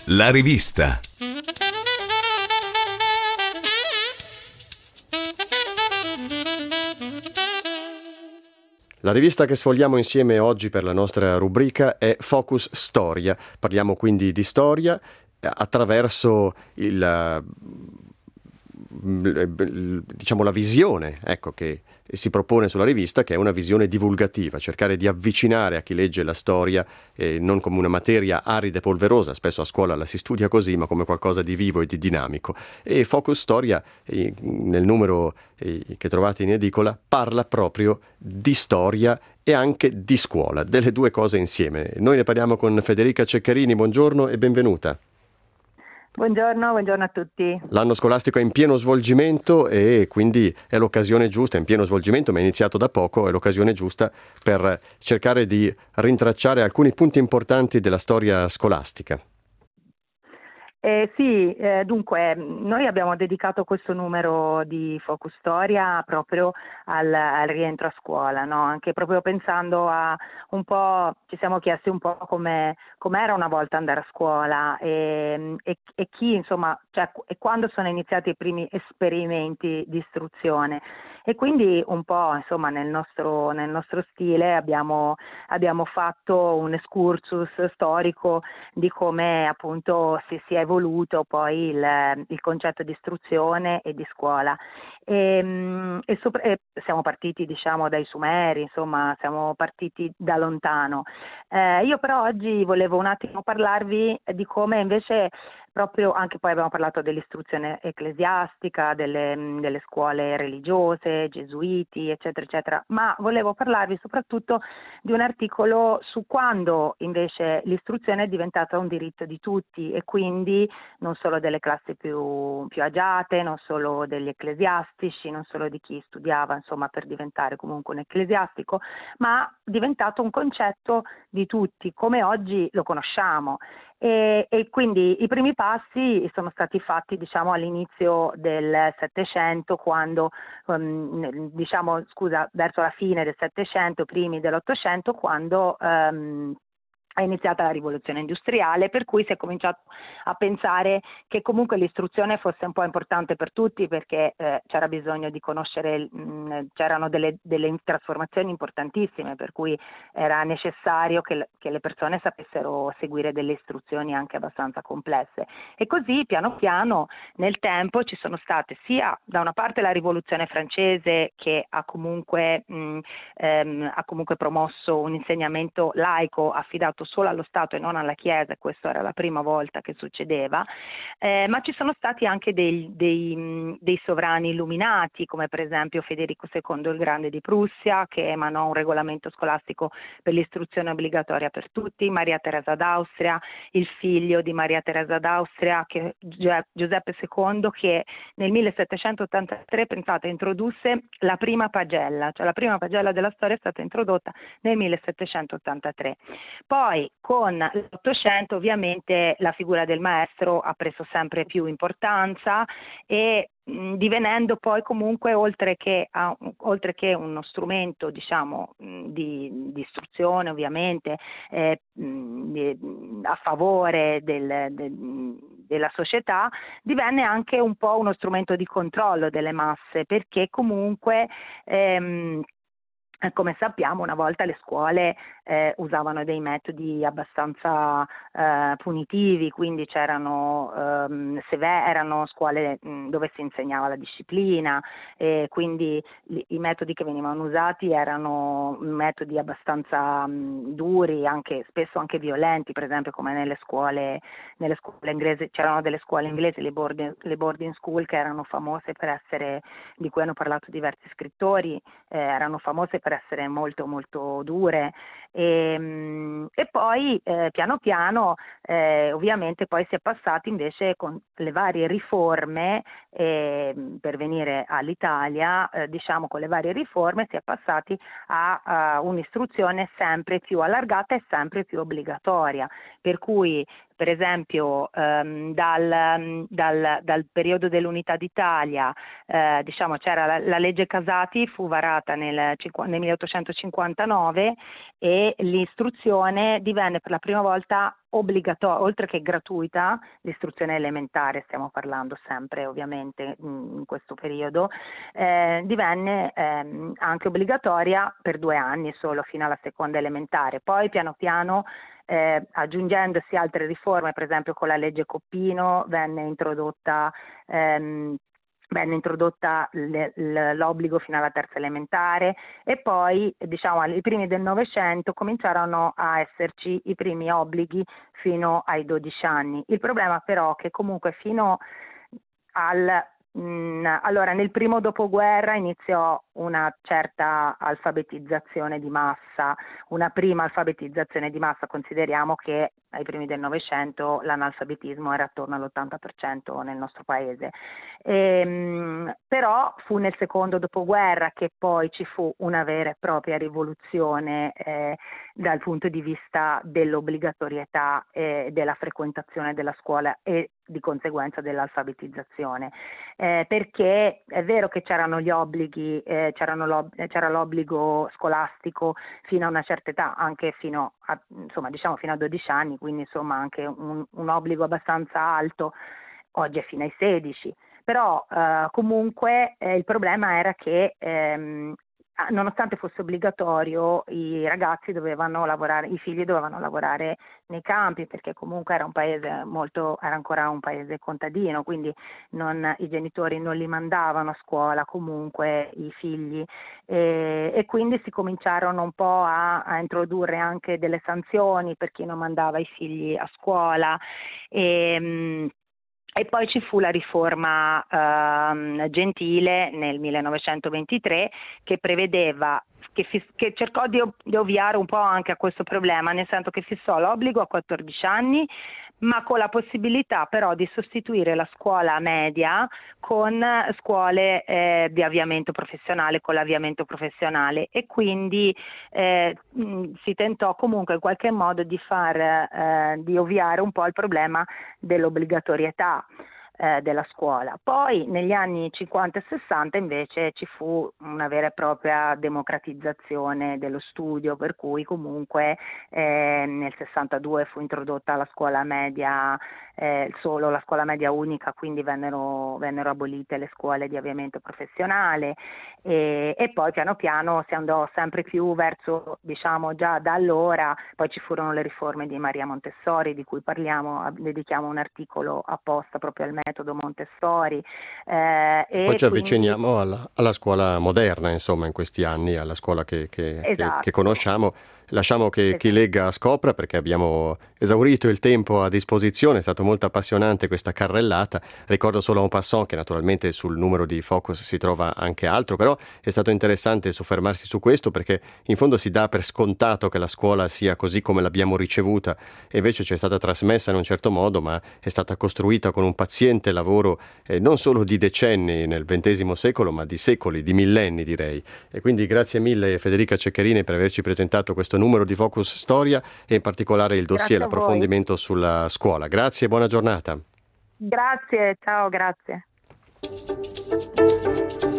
La rivista. La rivista che sfogliamo insieme oggi per la nostra rubrica è Focus Storia. Parliamo quindi di storia attraverso la visione, che si propone sulla rivista, che è una visione divulgativa, cercare di avvicinare a chi legge la storia non come una materia arida e polverosa, spesso a scuola la si studia così, ma come qualcosa di vivo e di dinamico. E Focus Storia, nel numero che trovate in edicola, parla proprio di storia e anche di scuola, delle due cose insieme. Noi ne parliamo con Federica Ceccarini, buongiorno e benvenuta. Buongiorno a tutti. L'anno scolastico è in pieno svolgimento e quindi è l'occasione giusta, è in pieno svolgimento, ma è iniziato da poco, è l'occasione giusta per cercare di rintracciare alcuni punti importanti della storia scolastica. Dunque, noi abbiamo dedicato questo numero di Focus Storia proprio al rientro a scuola, no? Anche proprio pensando a un po', ci siamo chiesti un po' com'era una volta andare a scuola e chi, insomma, e quando sono iniziati i primi esperimenti di istruzione. E quindi un po', insomma, nel nostro stile abbiamo fatto un excursus storico di come appunto si è evoluto poi il concetto di istruzione e di scuola. E siamo partiti, diciamo, dai Sumeri, insomma, siamo partiti da lontano. Io però oggi volevo un attimo parlarvi di come invece proprio, anche poi abbiamo parlato dell'istruzione ecclesiastica, delle scuole religiose, gesuiti, eccetera, eccetera, ma volevo parlarvi soprattutto di un articolo su quando invece l'istruzione è diventata un diritto di tutti e quindi non solo delle classi più agiate, non solo degli ecclesiastici, non solo di chi studiava, insomma, per diventare comunque un ecclesiastico, ma diventato un concetto di tutti, come oggi lo conosciamo. E quindi i primi passi sono stati fatti, diciamo, all'inizio del Settecento, quando verso la fine del Settecento, primi dell'Ottocento, quando è iniziata la rivoluzione industriale, per cui si è cominciato a pensare che comunque l'istruzione fosse un po' importante per tutti, perché c'era bisogno di conoscere, c'erano delle trasformazioni importantissime, per cui era necessario che le persone sapessero seguire delle istruzioni anche abbastanza complesse. E così piano piano nel tempo ci sono state sia da una parte la rivoluzione francese, che ha comunque promosso un insegnamento laico affidato solo allo Stato e non alla Chiesa, e questa era la prima volta che succedeva, ma ci sono stati anche dei sovrani illuminati, come per esempio Federico II il Grande di Prussia, che emanò un regolamento scolastico per l'istruzione obbligatoria per tutti, Maria Teresa d'Austria, il figlio di Maria Teresa d'Austria, Giuseppe II, che nel 1783, pensate, introdusse la prima pagella, cioè la prima pagella della storia è stata introdotta nel 1783. Poi con l'Ottocento ovviamente la figura del maestro ha preso sempre più importanza e divenendo poi comunque oltre che uno strumento, diciamo, di istruzione ovviamente a favore della società, divenne anche un po' uno strumento di controllo delle masse, perché comunque come sappiamo, una volta le scuole usavano dei metodi abbastanza punitivi, quindi erano scuole dove si insegnava la disciplina, quindi i metodi che venivano usati erano metodi abbastanza duri, spesso anche violenti, per esempio come nelle scuole inglesi. C'erano delle scuole inglesi, le boarding school, che erano famose per essere, di cui hanno parlato diversi scrittori, erano famose per essere molto molto dure, e poi piano piano ovviamente poi si è passati invece con le varie riforme per venire all'Italia, diciamo con le varie riforme si è passati a un'istruzione sempre più allargata e sempre più obbligatoria, per cui per esempio dal periodo dell'Unità d'Italia, diciamo c'era la legge Casati, fu varata nel 1859 e l'istruzione divenne per la prima volta obbligatoria, oltre che gratuita, l'istruzione elementare, stiamo parlando sempre ovviamente in questo periodo, divenne anche obbligatoria per 2 anni solo, fino alla seconda elementare. Poi piano piano, aggiungendosi altre riforme, per esempio con la legge Coppino venne introdotta l'obbligo fino alla terza elementare, e poi diciamo ai primi del Novecento cominciarono a esserci i primi obblighi fino ai 12 anni. Il problema però è che comunque fino allora nel primo dopoguerra iniziò una certa alfabetizzazione di massa, una prima alfabetizzazione di massa. Consideriamo che ai primi del Novecento l'analfabetismo era attorno all'80% nel nostro paese, però fu nel secondo dopoguerra che poi ci fu una vera e propria rivoluzione dal punto di vista dell'obbligatorietà e della frequentazione della scuola e di conseguenza dell'alfabetizzazione, perché è vero che c'erano gli obblighi, c'era l'obbligo scolastico fino a una certa età, anche fino a 12 anni, quindi insomma anche un obbligo abbastanza alto. Oggi è fino ai 16, però comunque il problema era che nonostante fosse obbligatorio, i ragazzi dovevano lavorare, i figli dovevano lavorare nei campi, perché comunque era ancora un paese contadino, quindi i genitori non li mandavano a scuola comunque i figli, e quindi si cominciarono un po' a introdurre anche delle sanzioni per chi non mandava i figli a scuola. E poi ci fu la riforma Gentile nel 1923 che prevedeva, che cercò di ovviare un po' anche a questo problema, nel senso che fissò l'obbligo a 14 anni, ma con la possibilità però di sostituire la scuola media con scuole di avviamento professionale, con l'avviamento professionale, e quindi si tentò comunque in qualche modo di ovviare un po' al problema dell'obbligatorietà della scuola. Poi negli anni 50 e 60 invece ci fu una vera e propria democratizzazione dello studio, per cui comunque nel 62 fu introdotta la scuola media, solo la scuola media unica, quindi vennero abolite le scuole di avviamento professionale, e poi piano piano si andò sempre più verso, diciamo già da allora, poi ci furono le riforme di Maria Montessori, di cui dedichiamo un articolo apposta proprio al metodo Montessori. Poi ci avviciniamo alla scuola moderna, insomma, in questi anni, alla scuola che esatto. conosciamo. Lasciamo che chi legga scopra, perché abbiamo esaurito il tempo a disposizione. È stato molto appassionante questa carrellata. Ricordo solo en passant che naturalmente sul numero di Focus si trova anche altro, però è stato interessante soffermarsi su questo, perché in fondo si dà per scontato che la scuola sia così come l'abbiamo ricevuta, e invece ci è stata trasmessa in un certo modo, ma è stata costruita con un paziente lavoro non solo di decenni nel XX secolo, ma di secoli, di millenni direi. E quindi grazie mille Federica Ceccherini per averci presentato questo numero di Focus Storia, e in particolare il dossier, l'approfondimento sulla scuola. Grazie e buona giornata. Grazie, ciao, grazie.